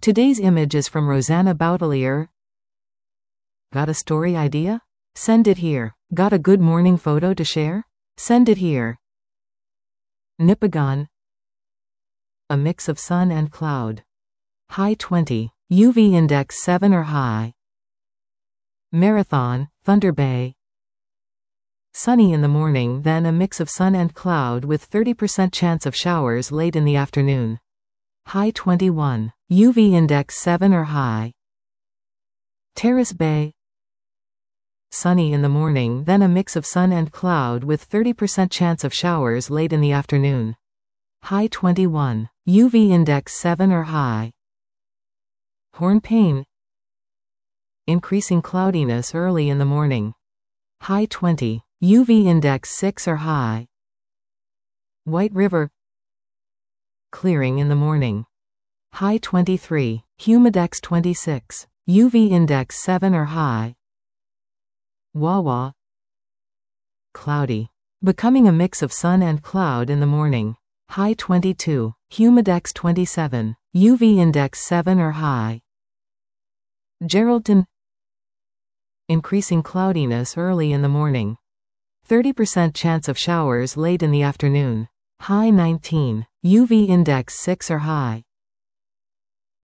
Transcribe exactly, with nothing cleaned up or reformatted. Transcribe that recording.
Today's image is from Rosanna Boutelier. Got a story idea? Send it here. Got a good morning photo to share? Send it here. Nipigon. A mix of sun and cloud. High twenty. U V index seven or high. Marathon, Thunder Bay. Sunny in the morning, then a mix of sun and cloud with thirty percent chance of showers late in the afternoon. High twenty-one. U V index seven or high. Terrace Bay. Sunny in the morning, then a mix of sun and cloud with thirty percent chance of showers late in the afternoon. High twenty-one. U V index seven or high. Hornpain. Increasing cloudiness early in the morning. High twenty. U V index six or high. White River. Clearing in the morning. High twenty-three. Humidex twenty-six. U V index seven or high. Wawa. Cloudy. Becoming a mix of sun and cloud in the morning. High twenty-two. Humidex twenty-seven. U V index seven or high. Geraldton. Increasing cloudiness early in the morning. thirty percent chance of showers late in the afternoon. High nineteen. U V index six or high.